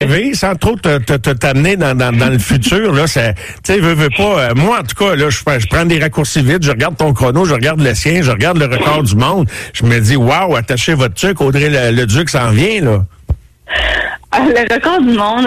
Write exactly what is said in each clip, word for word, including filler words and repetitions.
Oui, sans trop te, te, te t'amener dans, dans, dans le futur, là, ça, tu sais, veux, veux pas, euh, moi, en tout cas, là, je, je prends des raccourcis vite, je regarde ton chrono, je regarde le sien, je regarde le record du monde, je me dis, waouh, attachez votre truc, Audrey le, le Duc s'en vient, là. Euh, le record du monde,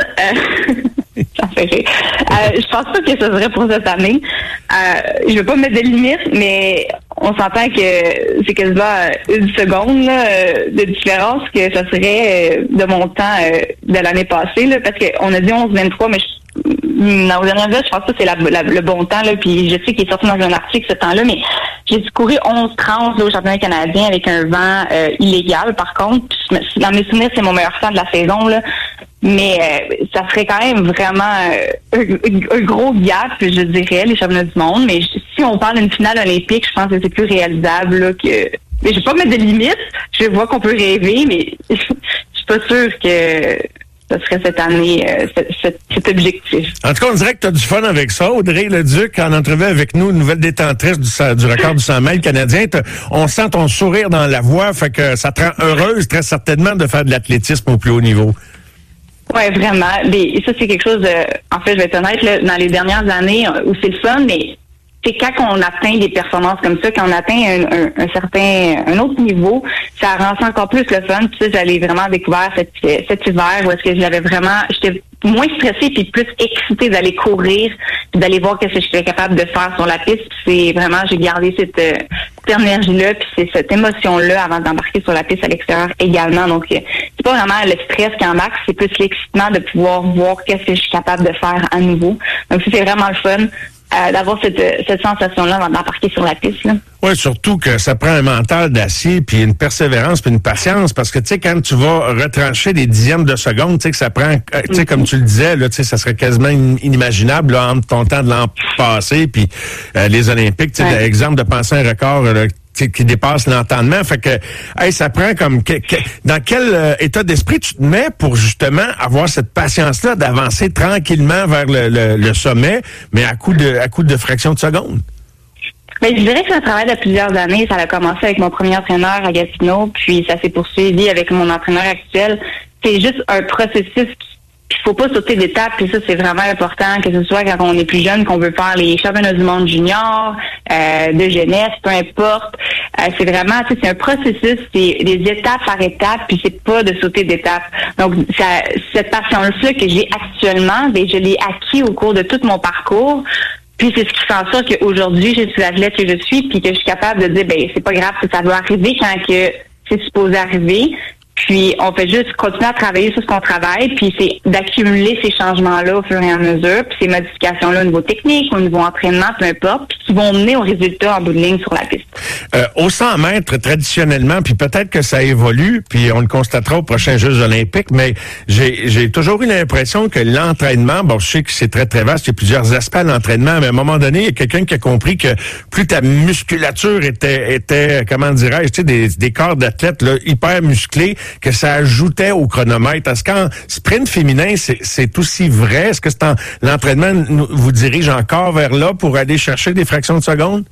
euh, ça fait rire. Euh, je pense pas que ce serait pour cette année. Euh, je veux pas mettre de limite, mais on s'entend que c'est quasiment une seconde là, de différence que ça serait de mon temps de l'année passée, là, parce qu'on a dit onze vingt-trois, mais je, dans les dernières années, je pense que c'est la, la, le bon temps, là, puis je sais qu'il est sorti dans un article ce temps-là, mais j'ai dû courir onze trente au championnat canadien avec un vent euh, illégal, par contre. Puis, dans mes souvenirs, c'est mon meilleur temps de la saison, là. Mais euh, ça serait quand même vraiment euh, un, un gros gap, je dirais, les championnats du monde. Mais si on parle d'une finale olympique, je pense que c'est plus réalisable là, que... Mais je vais pas mettre de limites. Je vois qu'on peut rêver, mais je suis pas sûre que ce serait cette année, euh, cet, cet, cet objectif. En tout cas, on dirait que tu as du fun avec ça. Audrey Leduc, en entrevue avec nous, nouvelle détentrice du, du record du cent mètres canadien. On sent ton sourire dans la voix, fait que ça te rend heureuse très certainement de faire de l'athlétisme au plus haut niveau. Ouais, vraiment. Mais ça, c'est quelque chose de... En fait, je vais être honnête, là, dans les dernières années où c'est le fun, mais c'est quand on atteint des performances comme ça, quand on atteint un, un, un certain, un autre niveau, ça rend ça encore plus le fun. Puis ça, j'allais vraiment découvert cet, cet hiver où est-ce que j'avais vraiment... J'étais moins stressée puis plus excitée d'aller courir puis d'aller voir qu'est-ce que je serais capable de faire sur la piste. Puis c'est vraiment, j'ai gardé cette, euh, cette énergie-là puis c'est cette émotion-là avant d'embarquer sur la piste à l'extérieur également. Donc, euh, c'est pas vraiment le stress qui embarque, c'est plus l'excitement de pouvoir voir qu'est-ce que je suis capable de faire à nouveau. Donc, ça, c'est vraiment le fun. Euh, d'avoir cette, cette sensation-là d'embarquer sur la piste. Oui, surtout que ça prend un mental d'acier, puis une persévérance, puis une patience, parce que, tu sais, quand tu vas retrancher des dixièmes de seconde, tu sais, que ça prend, tu sais, mm-hmm. comme tu le disais, là, tu sais, ça serait quasiment inimaginable, là, entre ton temps de l'an passé, puis euh, les Olympiques, tu sais, ouais. Exemple de penser un record, là, qui dépasse l'entendement. Fait que, hey, ça prend comme... Que, que, dans quel euh, état d'esprit tu te mets pour justement avoir cette patience-là d'avancer tranquillement vers le, le, le sommet, mais à coup de à coup de fraction de seconde? Mais je dirais que c'est un travail de plusieurs années. Ça a commencé avec mon premier entraîneur à Gatineau, puis ça s'est poursuivi avec mon entraîneur actuel. C'est juste un processus qui il faut pas sauter d'étape, puis ça, c'est vraiment important, que ce soit quand on est plus jeune, qu'on veut faire les championnats du monde junior, euh, de jeunesse, peu importe. Euh, c'est vraiment, tu sais, c'est un processus, c'est des étapes par étape, puis c'est pas de sauter d'étape. Donc, ça, cette passion-là que j'ai actuellement, ben, je l'ai acquis au cours de tout mon parcours. Puis c'est ce qui fait en sorte qu'aujourd'hui, je suis l'athlète que je suis, puis que je suis capable de dire, ben, c'est pas grave, ça doit arriver quand que c'est supposé arriver. Puis, on fait juste continuer à travailler sur ce qu'on travaille, puis c'est d'accumuler ces changements-là au fur et à mesure, puis ces modifications-là au niveau technique, au niveau entraînement, peu importe, puis qui vont mener au résultat en bout de ligne sur la piste. Euh, au cent mètres, traditionnellement, puis peut-être que ça évolue, puis on le constatera aux prochains Jeux olympiques, mais j'ai, j'ai toujours eu l'impression que l'entraînement, bon, je sais que c'est très, très vaste, il y a plusieurs aspects à l'entraînement, mais à un moment donné, il y a quelqu'un qui a compris que plus ta musculature était, était comment dirais-je, tu sais, des, des corps d'athlètes là, hyper musclés, que ça ajoutait au chronomètre. Est-ce qu'en sprint féminin, c'est, c'est aussi vrai? Est-ce que c'est en, l'entraînement vous dirige encore vers là pour aller chercher des fractions de seconde?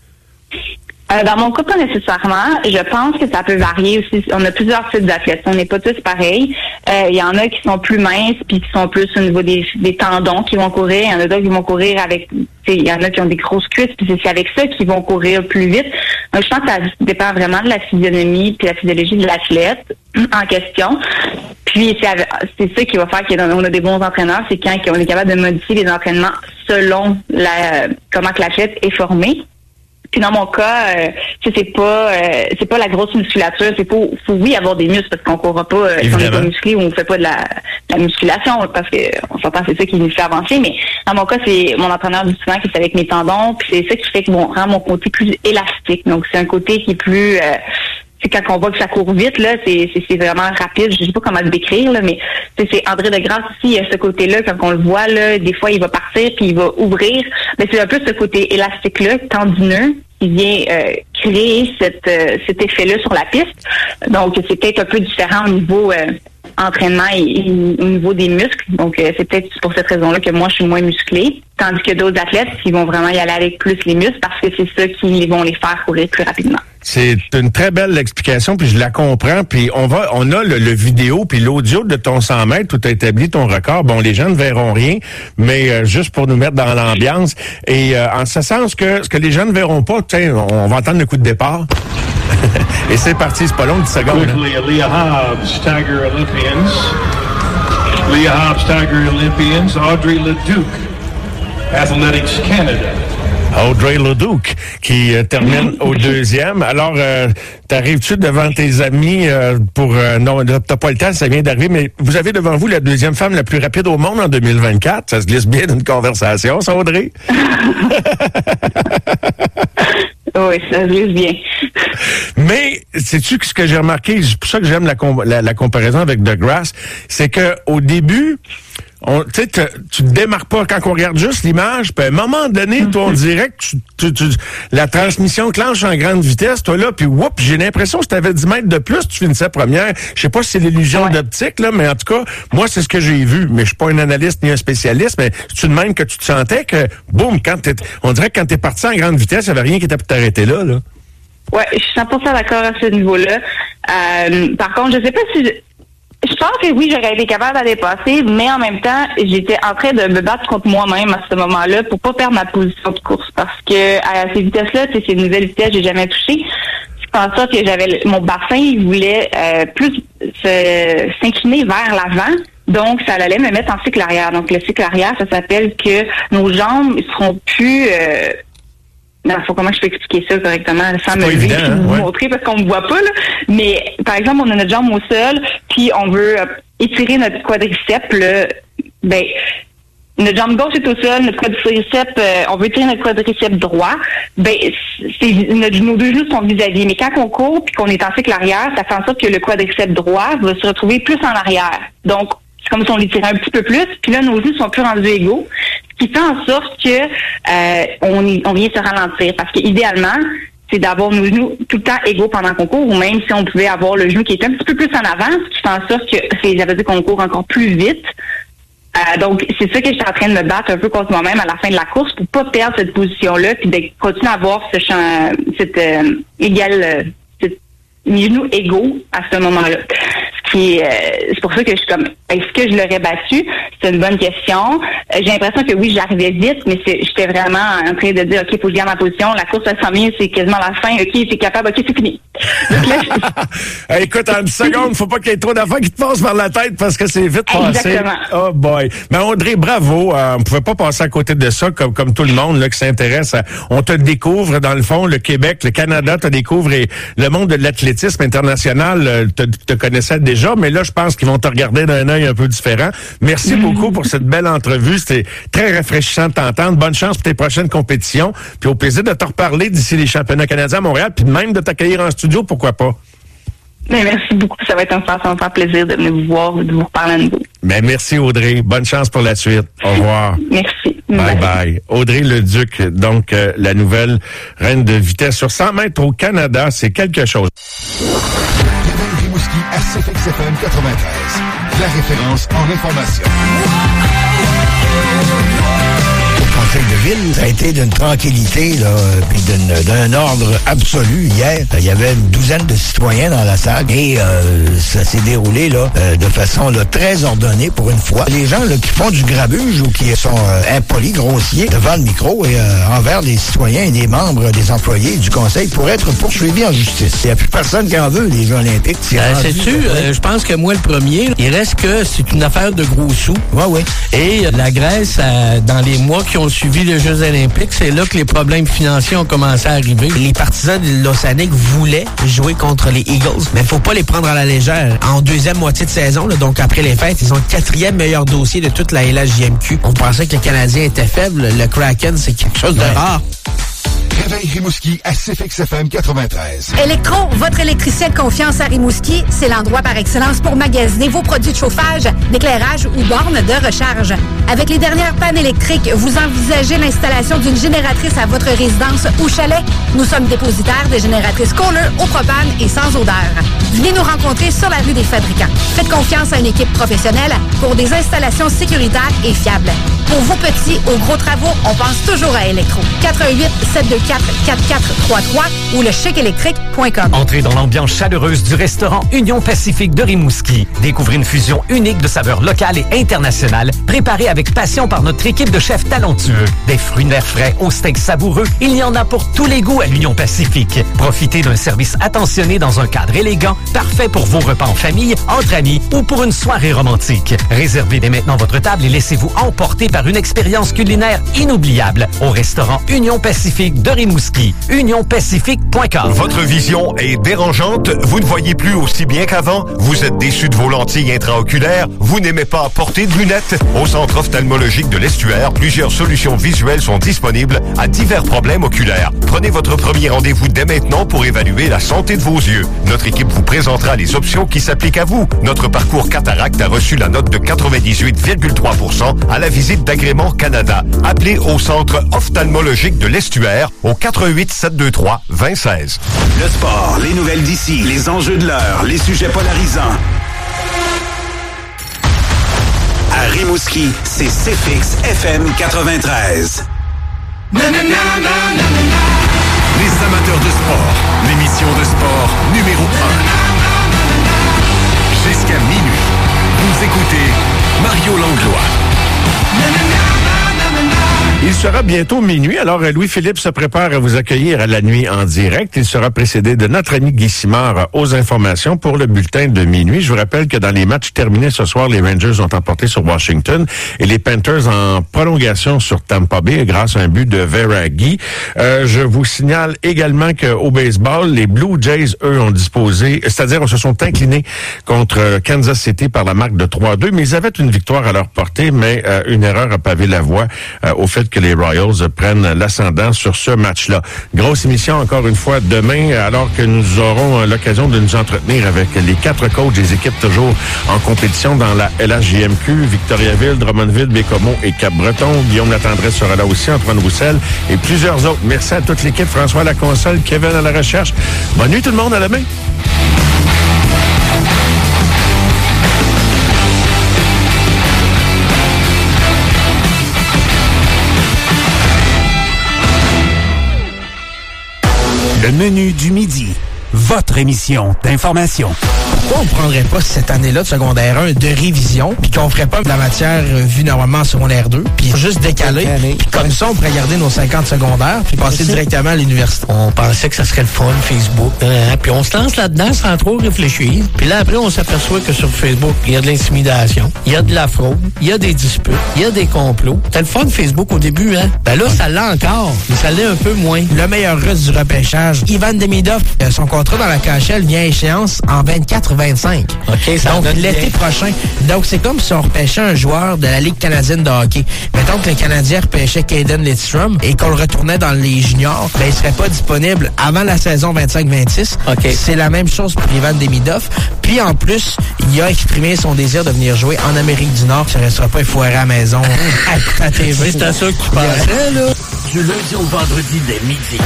Euh, dans mon cas, pas nécessairement. Je pense que ça peut varier aussi. On a plusieurs types d'athlètes. On n'est pas tous pareils. Euh, il y en a qui sont plus minces puis qui sont plus au niveau des, des tendons qui vont courir. Il y en a d'autres qui vont courir avec... Il y en a qui ont des grosses cuisses puis c'est avec ça qu'ils vont courir plus vite. Donc, je pense que ça dépend vraiment de la physionomie puis la physiologie de l'athlète en question. Puis, c'est, c'est ça qui va faire qu'on a des bons entraîneurs. C'est quand on est capable de modifier les entraînements selon la comment que l'athlète est formé. Puis dans mon cas, euh, c'est pas euh, c'est pas la grosse musculature, c'est faut, faut oui avoir des muscles parce qu'on courra pas euh, si on n'est pas musclé ou on fait pas de la, de la musculation parce que on s'entend c'est ça qui nous fait avancer. Mais dans mon cas, c'est mon entraîneur du souvent qui est avec mes tendons, puis c'est ça qui fait que bon rend mon côté plus élastique. Donc c'est un côté qui est plus euh, c'est quand on voit que ça court vite, là, c'est, c'est, c'est vraiment rapide. Je sais pas comment le décrire, là, mais c'est, c'est André Degrasse aussi, il y a ce côté-là, quand on le voit, là, des fois, il va partir puis il va ouvrir. Mais c'est un peu ce côté élastique-là, tendineux, qui vient euh, créer cette, euh, cet effet-là sur la piste. Donc, c'est peut-être un peu différent au niveau euh, entraînement et, et au niveau des muscles. Donc, euh, c'est peut-être pour cette raison-là que moi, je suis moins musclée. Tandis que d'autres athlètes, ils vont vraiment y aller avec plus les muscles parce que c'est ça qui vont les faire courir plus rapidement. C'est une très belle explication, puis je la comprends. Puis on va, on a le, le vidéo puis l'audio de ton cent mètres où tu as établi ton record. Bon, les gens ne verront rien, mais euh, juste pour nous mettre dans l'ambiance. Et euh, en ce sens que ce que les gens ne verront pas, tiens, on va entendre le coup de départ. Et c'est parti, c'est pas long, dix secondes. Quickly, Leah Hobbs, Tiger Olympians. Leah Hobbs, Tiger Olympians. Audrey LeDuc, Athletics Canada. Audrey LeDuc, qui euh, termine au deuxième. Alors, euh, t'arrives-tu devant tes amis euh, pour... Euh, non, t'as pas le temps, ça vient d'arriver, mais vous avez devant vous la deuxième femme la plus rapide au monde en deux mille vingt-quatre. Ça se glisse bien d'une conversation, ça, Audrey? Oui, ça se glisse bien. Mais, sais-tu ce que j'ai remarqué? C'est pour ça que j'aime la, com- la, la comparaison avec DeGrasse. C'est que au début... On, tu sais, tu te démarques pas quand on regarde juste l'image, puis à un moment donné, toi, on dirait que tu, tu, tu, la transmission clenche en grande vitesse, toi là, puis whoop, j'ai l'impression que si tu avais dix mètres de plus, tu finissais première. Je sais pas si c'est l'illusion ouais. d'optique, là, mais en tout cas, moi, c'est ce que j'ai vu. Mais je suis pas un analyste ni un spécialiste, mais c'est de même que tu te sentais que, boum, quand t'es, on dirait que quand t'es parti en grande vitesse, il n'y avait rien qui était pour t'arrêter là, là. Ouais, je suis cent pour cent d'accord à ce niveau-là. Euh, par contre, je sais pas si... Je... Je pense que oui, j'aurais été capable d'aller passer, mais en même temps, j'étais en train de me battre contre moi-même à ce moment-là pour pas perdre ma position de course. Parce que à ces vitesses-là, tu sais, ces nouvelles vitesses, j'ai jamais touché. Je pense ça que j'avais mon bassin, il voulait euh, plus se, s'incliner vers l'avant. Donc, ça allait me mettre en cycle arrière. Donc, le cycle arrière, ça s'appelle que nos jambes ne seront plus... Euh, Non, faut comment je peux expliquer ça correctement sans me lever et vous ouais. montrer parce qu'on me voit pas là. Mais par exemple, on a notre jambe au sol, puis on veut euh, étirer notre quadriceps. Là, ben notre jambe gauche est au sol, notre quadriceps, euh, on veut étirer notre quadriceps droit. Ben c'est notre, nos deux genoux sont vis-à-vis. Mais quand on court puis qu'on est en cycle arrière, ça fait en sorte que le quadriceps droit va se retrouver plus en arrière. Donc c'est comme si on l'étirait un petit peu plus. Puis là, nos genoux sont plus rendus égaux. Ce qui fait en sorte que euh, on, y, on vient se ralentir. Parce que idéalement, c'est d'avoir nos genoux tout le temps égaux pendant qu'on court, ou même si on pouvait avoir le genou qui est un petit peu plus en avant, ce qui fait en sorte que c'est, ça veut dire qu'on court encore plus vite. Euh, donc, c'est ça que j'étais en train de me battre un peu contre moi-même à la fin de la course pour pas perdre cette position-là, puis de continuer à avoir ce champ, cette euh, égale, euh, cette, mes genoux égaux à ce moment-là. Puis, euh, c'est pour ça que je suis comme, est-ce que je l'aurais battu? C'est une bonne question. Euh, j'ai l'impression que oui, j'arrivais vite, mais c'est, j'étais vraiment en train de dire, OK, faut que je garde ma position. La course à cent mille, c'est quasiment la fin. OK, c'est capable. OK, c'est fini. Donc là, je... hey, écoute, en dix secondes, faut pas qu'il y ait trop d'affaires qui te passent par la tête parce que c'est vite passé. Exactement. Oh boy. Mais Audrey, bravo. Euh, on pouvait pas passer à côté de ça comme, comme tout le monde là qui s'intéresse. À, on te découvre, dans le fond, le Québec, le Canada te découvre et le monde de l'athlétisme international euh, te, te connaissait déjà, mais là, je pense qu'ils vont te regarder d'un œil un peu différent. Merci mm-hmm. beaucoup pour cette belle entrevue. C'était très rafraîchissant de t'entendre. Bonne chance pour tes prochaines compétitions. Puis au plaisir de te reparler d'ici les championnats canadiens à Montréal, puis même de t'accueillir en studio, pourquoi pas. Mais merci beaucoup. Ça va être un, ça va me faire plaisir de venir vous voir et de vous reparler à nouveau. Mais merci Audrey. Bonne chance pour la suite. Au revoir. Merci. Bye bye. bye. Audrey LeDuc, donc euh, la nouvelle reine de vitesse sur cent mètres au Canada, c'est quelque chose. Rimouski à C F X F M quatre-vingt-treize. La référence en information. Au conseil de ville, ça a été d'une tranquillité, là, puis d'une, d'un ordre absolu hier. Il y avait une douzaine de citoyens dans la salle et euh, ça s'est déroulé là euh, de façon là, très ordonnée pour une fois. Les gens là, qui font du grabuge ou qui sont euh, impolis, grossiers devant le micro et euh, envers les citoyens et les membres des employés du conseil pourraient être poursuivis en justice. Il n'y a plus personne qui en veut, les Jeux olympiques. Euh, sais-tu, euh, je pense que moi, le premier, il reste que c'est une affaire de gros sous. Oui, oui. Et la Grèce, euh, dans les mois qui ont suivi les Jeux olympiques, c'est là que les problèmes financiers ont commencé à arriver. Les partisans de l'Océanique voulaient jouer contre les Eagles, mais il faut pas les prendre à la légère. En deuxième moitié de saison, là, donc après les fêtes, ils ont le quatrième meilleur dossier de toute la L H J M Q. On pensait que le Canadien était faible. Le Kraken, c'est quelque chose de ouais. rare. Réveil Rimouski à C F X F M quatre-vingt-treize. Électro, votre électricien de confiance à Rimouski, c'est l'endroit par excellence pour magasiner vos produits de chauffage, d'éclairage ou bornes de recharge. Avec les dernières pannes électriques, vous envisagez l'installation d'une génératrice à votre résidence ou chalet? Nous sommes dépositaires des génératrices Kohler au propane et sans odeur. Venez nous rencontrer sur la rue des Fabricants. Faites confiance à une équipe professionnelle pour des installations sécuritaires et fiables. Pour vos petits ou gros travaux, on pense toujours à Electro. quatre un huit, sept deux quatre, quatre quatre trois trois ou le chic électrique point com. Entrez dans l'ambiance chaleureuse du restaurant Union Pacifique de Rimouski. Découvrez une fusion unique de saveurs locales et internationales, préparée avec passion par notre équipe de chefs talentueux. Des fruits de mer frais au steak savoureux, il y en a pour tous les goûts à l'Union Pacifique. Profitez d'un service attentionné dans un cadre élégant, parfait pour vos repas en famille, entre amis ou pour une soirée romantique. Réservez dès maintenant votre table et laissez-vous emporter par une expérience culinaire inoubliable au restaurant Union Pacifique de Rimouski. union pacifique point com. Votre vision est dérangeante? Vous ne voyez plus aussi bien qu'avant? Vous êtes déçu de vos lentilles intraoculaires? Vous n'aimez pas porter de lunettes? Au Centre ophtalmologique de l'Estuaire, plusieurs solutions visuelles sont disponibles à divers problèmes oculaires. Prenez votre premier rendez-vous dès maintenant pour évaluer la santé de vos yeux. Notre équipe vous présentera les options qui s'appliquent à vous. Notre parcours cataracte a reçu la note de quatre-vingt-dix-huit virgule trois pour cent à la visite d'Agrément Canada. Appelez au Centre ophtalmologique de l'Estuaire au quatre un huit, sept deux trois, deux zéro un six. Le sport, les nouvelles d'ici, les enjeux de l'heure, les sujets polarisants. À Rimouski, c'est C F X F M quatre-vingt-treize. Les amateurs de sport, l'émission de sport numéro un. Jusqu'à minuit, vous écoutez Mario Langlois. Il sera bientôt minuit, alors Louis-Philippe se prépare à vous accueillir à la nuit en direct. Il sera précédé de notre ami Guy Simard aux informations pour le bulletin de minuit. Je vous rappelle que dans les matchs terminés ce soir, les Rangers ont emporté sur Washington et les Panthers en prolongation sur Tampa Bay grâce à un but de Verhaeghe. Euh, je vous signale également qu'au baseball, les Blue Jays, eux, ont disposé, c'est-à-dire se sont inclinés contre Kansas City par la marque de trois à deux, mais ils avaient une victoire à leur portée, mais euh, une erreur a pavé la voie euh, au fait que les Royals prennent l'ascendant sur ce match-là. Grosse émission encore une fois demain, alors que nous aurons l'occasion de nous entretenir avec les quatre coachs des équipes toujours en compétition dans la L H J M Q, Victoriaville, Drummondville, Bécomo et Cap-Breton. Guillaume Latendresse sera là aussi, Antoine Roussel et plusieurs autres. Merci à toute l'équipe, François à la console, Kevin à la recherche. Bonne nuit tout le monde, à demain. Le menu du midi. Votre émission d'information. Pourquoi on ne prendrait pas cette année-là de secondaire un de révision, puis qu'on ferait pas de la matière vue normalement en secondaire deux, puis juste décaler, puis comme ça, on pourrait garder nos cinquante secondaires, puis passer directement à l'université. On pensait que ça serait le fun, Facebook, hein, puis on se lance là-dedans sans trop réfléchir. Puis là, après, on s'aperçoit que sur Facebook, il y a de l'intimidation, il y a de la fraude, il y a des disputes, il y a des complots. C'était le fun, Facebook, au début, hein? Ben là, ça l'a encore, mais ça l'est un peu moins. Le meilleur russe du repêchage, Ivan Demidov, son contrat dans la K H L vient à échéance en vingt-quatre vingt-cinq. OK, ça donc, l'été prochain. Donc, c'est comme si on repêchait un joueur de la Ligue canadienne de hockey. Mettons que le Canadien repêchait Caden Lidstrom et qu'on le retournait dans les juniors, ben, il serait pas disponible avant la saison vingt-cinq vingt-six. OK. C'est la même chose pour Ivan Demidov. Puis, en plus, il a exprimé son désir de venir jouer en Amérique du Nord. Ça ne restera pas effoiré à la maison à la T V. C'est à ça que tu pensais, là? Du lundi au vendredi dès midi.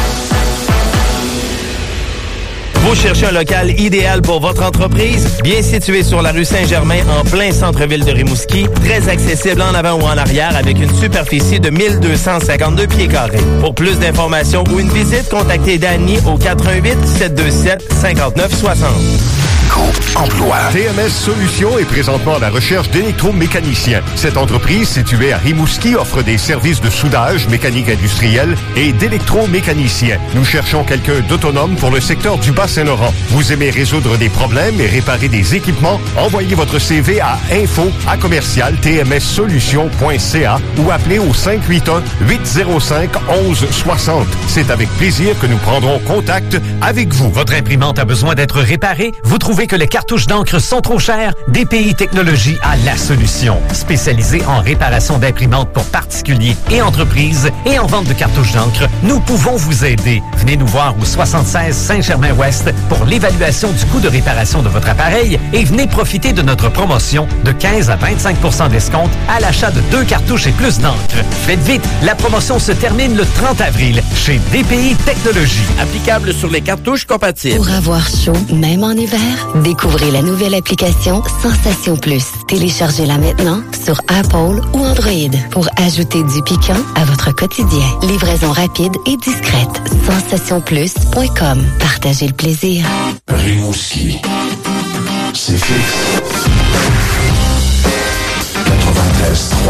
Vous cherchez un local idéal pour votre entreprise? Bien situé sur la rue Saint-Germain, en plein centre-ville de Rimouski, très accessible en avant ou en arrière avec une superficie de mille deux cent cinquante-deux pieds carrés. Pour plus d'informations ou une visite, contactez Danny au quatre un huit, sept deux sept, cinq neuf six zéro. Emploi. T M S Solutions est présentement à la recherche d'électromécaniciens. Cette entreprise, située à Rimouski, offre des services de soudage, mécanique industrielle et d'électromécanicien. Nous cherchons quelqu'un d'autonome pour le secteur du Bas-Saint-Laurent. Vous aimez résoudre des problèmes et réparer des équipements? Envoyez votre C V à info à commercial t m s solutions point c a ou appelez au cinq huit un, huit zéro cinq, onze soixante. C'est avec plaisir que nous prendrons contact avec vous. Votre imprimante a besoin d'être réparée? Vous trouvez que les cartouches d'encre sont trop chères? D P I Technologies a la solution. Spécialisée en réparation d'imprimantes pour particuliers et entreprises et en vente de cartouches d'encre, nous pouvons vous aider. Venez nous voir au soixante-seize Saint-Germain-Ouest pour l'évaluation du coût de réparation de votre appareil et venez profiter de notre promotion de quinze à vingt-cinq pour cent d'escompte à l'achat de deux cartouches et plus d'encre. Faites vite, la promotion se termine le trente avril chez D P I Technologies. Applicable sur les cartouches compatibles. Pour avoir chaud, même en hiver, Découvrez la nouvelle application Sensation Plus. Téléchargez-la maintenant sur Apple ou Android pour ajouter du piquant à votre quotidien. Livraison rapide et discrète. sensation plus point com. Partagez le plaisir. Rimouski. C'est fixe. quatre-vingt-treize